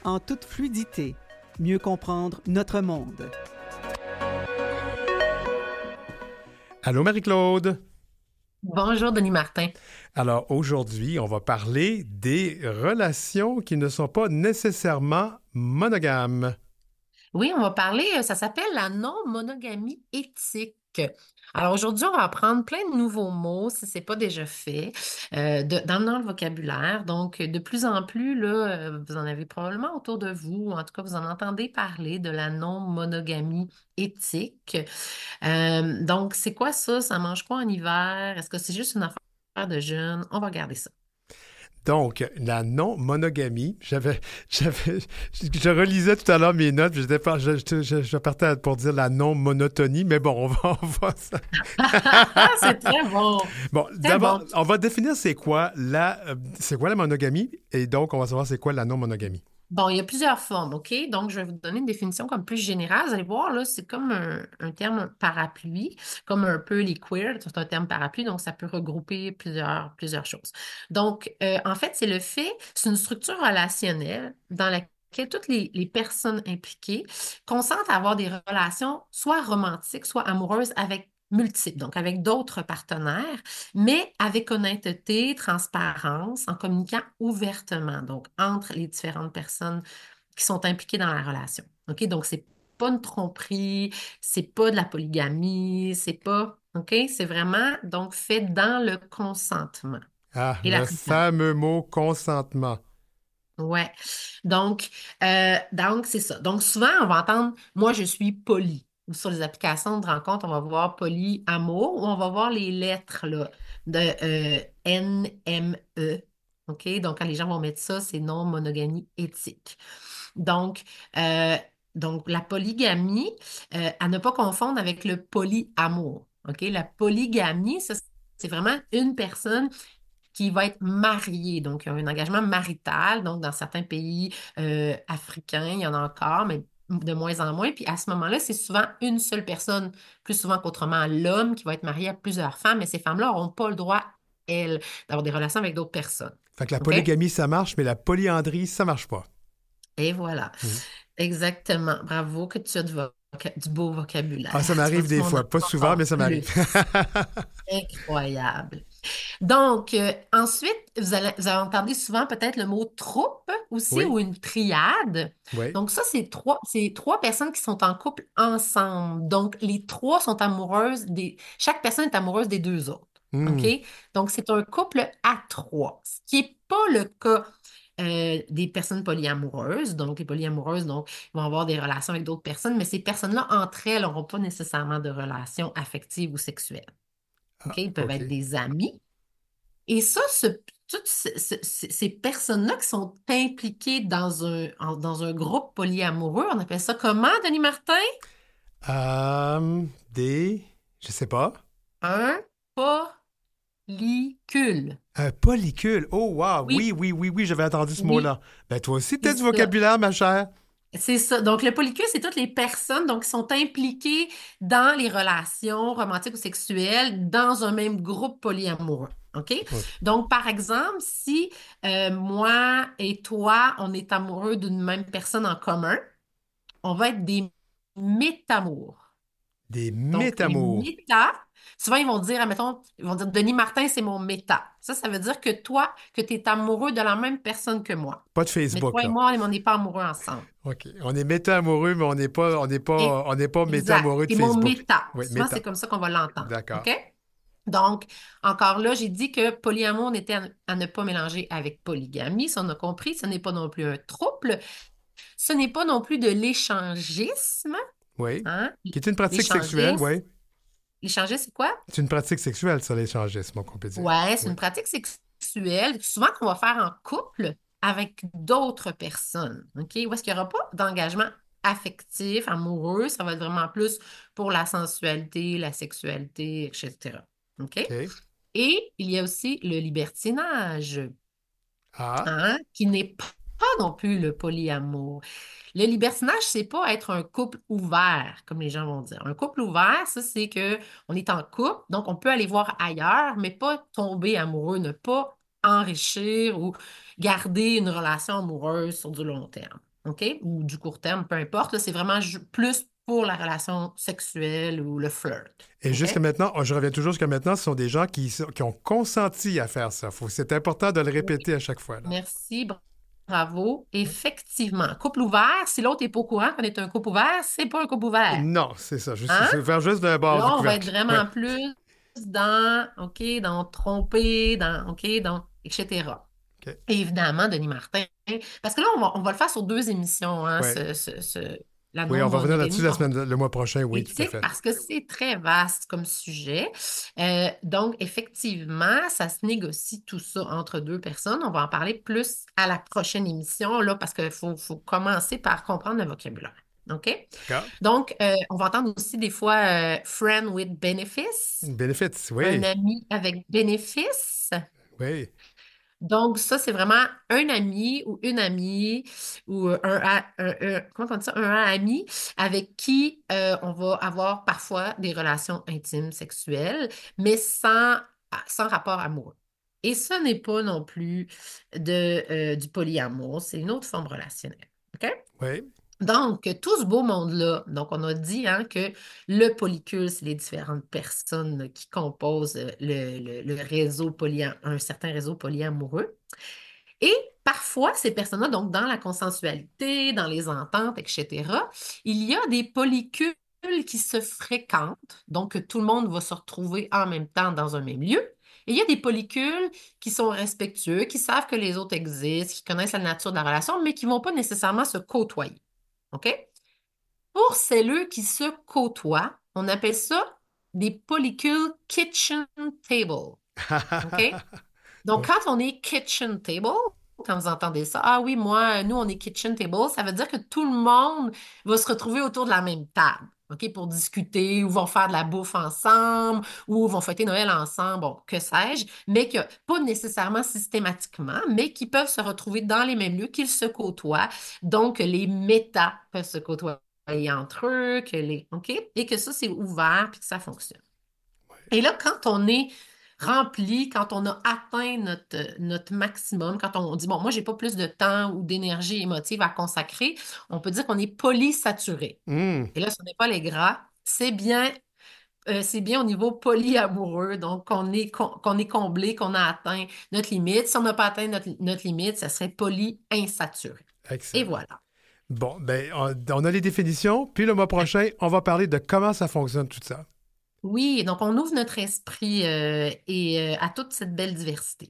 en toute fluidité. Mieux comprendre notre monde. Allô Marie-Claude. Bonjour, Denis Martin. Alors aujourd'hui, on va parler des relations qui ne sont pas nécessairement monogames. Oui, on va parler, ça s'appelle la non-monogamie éthique. Alors aujourd'hui, on va apprendre plein de nouveaux mots, si ce n'est pas déjà fait, dans le vocabulaire. Donc, de plus en plus, là, vous en avez probablement autour de vous, ou en tout cas, vous en entendez parler de la non-monogamie éthique. Donc, c'est quoi ça? Ça mange quoi en hiver? Est-ce que c'est juste une affaire de jeunes? On va regarder ça. Donc, la non-monogamie, je relisais tout à l'heure mes notes, puis je partais pour dire la non-monotonie, mais bon, on va ça. C'est très bon. Bon, Très d'abord, bon. on va définir c'est quoi la monogamie, et donc on va savoir c'est quoi la non-monogamie. Bon, il y a plusieurs formes, OK? Donc, je vais vous donner une définition comme plus générale. Vous allez voir, là, c'est comme un terme parapluie, comme un peu les queer, c'est un terme parapluie, donc ça peut regrouper plusieurs choses. Donc, en fait, c'est une structure relationnelle dans laquelle toutes les personnes impliquées consentent à avoir des relations soit romantiques, soit amoureuses avec multiples, donc avec d'autres partenaires, mais avec honnêteté, transparence, en communiquant ouvertement, donc entre les différentes personnes qui sont impliquées dans la relation. OK? Donc, c'est pas une tromperie, c'est pas de la polygamie, c'est pas, OK? C'est vraiment, donc, fait dans le consentement Ah, et la le transparence. fameux mot consentement. Ouais. Donc, c'est ça. Donc, souvent, on va entendre, moi, je suis poli. Ou sur les applications de rencontre, on va voir poli, amour, ou on va voir les lettres là, de NME. OK? Donc, quand les gens vont mettre ça, c'est non-monogamie éthique. Donc, euh, donc, la polygamie, à ne pas confondre avec le polyamour. OK? La polygamie, ça, c'est vraiment une personne qui va être marié, donc un engagement marital. Donc, dans certains pays africains, il y en a encore, mais de moins en moins. Puis à ce moment-là, c'est souvent une seule personne, plus souvent qu'autrement l'homme qui va être marié à plusieurs femmes, mais ces femmes-là n'auront pas le droit, elles, d'avoir des relations avec d'autres personnes. Fait que la OK? polygamie, ça marche, mais la polyandrie, ça marche pas. Et voilà. Mhm. Exactement. Bravo que tu as du beau Ah, ça vocabulaire. Tu m'arrive vois-tu, des on en fois. Pas a souvent, mais encore ça m'arrive. plus. Incroyable. Donc, ensuite, vous avez entendu souvent peut-être le mot troupe aussi Oui, ou une triade. oui. Donc, ça, c'est trois personnes qui sont en couple ensemble. Donc, les trois sont chaque personne est amoureuse des deux autres. OK? Hmm. Donc, c'est un couple à trois, ce qui n'est pas le cas des personnes polyamoureuses. Donc, les polyamoureuses, donc, ils vont avoir des relations avec d'autres personnes, mais ces personnes-là, entre elles, n'auront pas nécessairement de relations affectives ou sexuelles. OK? Ah, Ils peuvent être OK. des amis. Et ça, toutes ces personnes-là qui sont impliquées dans un groupe polyamoureux, on appelle ça comment, Denis Martin? Des... Je sais pas. Un polycule. Un polycule. Oh, wow. Oui, Oui, j'avais entendu ce oui, mot-là. Ben, toi aussi, c'est t'as du ça. vocabulaire, ma chère. C'est ça. Donc, le polycule, c'est toutes les personnes donc, qui sont impliquées dans les relations romantiques ou sexuelles dans un même groupe polyamoureux. OK? OK. Donc, par exemple, si moi et toi, on est amoureux d'une même personne en commun, on va être des métamours. Des Donc, les métamours. méta, souvent, ils vont dire, admettons, ils vont dire, Denis Martin, c'est mon méta. Ça veut dire que toi, que tu es amoureux de la même personne que moi. Pas de Mais Facebook, toi et là. moi, on n'est pas amoureux ensemble. OK. On est méta-amoureux, mais Et, on n'est pas exact. méta-amoureux de Et mon Facebook. méta. Oui, Souvent, c'est méta. comme ça qu'on va l'entendre. D'accord. OK? Donc, encore là, j'ai dit que polyamour n'était à ne pas mélanger avec polygamie. Ça, on a compris. Ce n'est pas non plus un trouble. Ce n'est pas non plus de l'échangisme. Oui. Hein? Qui est une pratique sexuelle, L'échangisme, oui. l'échangisme, c'est quoi? C'est une pratique sexuelle, ça, l'échangisme, on peut dire. Ouais, c'est Oui. une pratique sexuelle, souvent qu'on va faire en couple avec d'autres personnes. OK? Où est-ce qu'il n'y aura pas d'engagement affectif, amoureux, ça va être vraiment plus pour la sensualité, la sexualité, etc. OK? OK. Et il y a aussi le libertinage, Ah. hein, qui n'est pas non plus le polyamour. Le libertinage, c'est pas être un couple ouvert, comme les gens vont dire. Un couple ouvert, ça, c'est que on est en couple, donc on peut aller voir ailleurs, mais pas tomber amoureux, ne pas enrichir ou garder une relation amoureuse sur du long terme. OK? Ou du court terme, peu importe. Là, c'est vraiment plus pour la relation sexuelle ou le flirt. Et OK? jusqu'à maintenant, je reviens toujours jusqu'à maintenant, ce sont des gens qui ont consenti à faire ça. C'est important de le répéter à chaque fois. Là. Merci, bravo. Effectivement, couple ouvert, si l'autre n'est pas au courant qu'on est un couple ouvert, c'est pas un couple ouvert. Non, c'est ça. Hein? C'est ouvert juste d'un bord du Là, on va être couvercle. Ouais. vraiment plus dans, OK, dans tromper, dans, OK, dans, etc. OK. Et évidemment, Denis Martin, parce que là, on va le faire sur 2 émissions, hein, Ouais. la Oui, on va revenir non-monogamie. là-dessus le mois prochain. Oui, tout à Éthique, fait. parce que c'est très vaste comme sujet. Donc, effectivement, ça se négocie tout ça entre 2 personnes. On va en parler plus à la prochaine émission, là, parce qu'il faut commencer par comprendre le vocabulaire. OK? D'accord. Donc, on va entendre aussi des fois friend with benefits, Benefits, un oui. ami avec bénéfice. Oui. Donc, ça, c'est vraiment un ami ou une amie ou comment on dit ça? Un ami avec qui on va avoir parfois des relations intimes sexuelles, mais sans rapport amoureux. Et ce n'est pas non plus du polyamour, c'est une autre forme relationnelle. OK? Oui. Donc, tout ce beau monde-là, donc on a dit hein, que le polycule, c'est les différentes personnes là, qui composent le réseau un certain réseau polyamoureux. Et parfois, ces personnes-là, donc dans la consensualité, dans les ententes, etc., il y a des polycules qui se fréquentent, donc que tout le monde va se retrouver en même temps dans un même lieu. Et il y a des polycules qui sont respectueux, qui savent que les autres existent, qui connaissent la nature de la relation, mais qui ne vont pas nécessairement se côtoyer. OK? Pour celles qui se côtoient, on appelle ça des polycules kitchen table. OK? Donc, Oui. quand on est kitchen table, quand vous entendez ça, ah oui, moi, nous, on est kitchen table, ça veut dire que tout le monde va se retrouver autour de la même table, OK, pour discuter, ou vont faire de la bouffe ensemble, ou vont fêter Noël ensemble, bon, que sais-je, mais que pas nécessairement systématiquement, mais qui peuvent se retrouver dans les mêmes lieux, qu'ils se côtoient. Donc, les méta peuvent se côtoyer entre eux, OK, et que ça, c'est ouvert, puis que ça fonctionne. Et là, quand on est rempli, quand on a atteint notre maximum, quand on dit, bon, moi, j'ai pas plus de temps ou d'énergie émotive à consacrer, on peut dire qu'on est polysaturé. Hmm. Et là, ce n'est pas les gras, c'est bien au niveau polyamoureux, donc qu'on est comblé, qu'on a atteint notre limite. Si on n'a pas atteint notre limite, ça serait polyinsaturé. Et Excellent. voilà. Bon, ben, on a les définitions, puis le mois prochain, on va parler de comment ça fonctionne tout ça. Oui, donc on ouvre notre esprit et à toute cette belle diversité.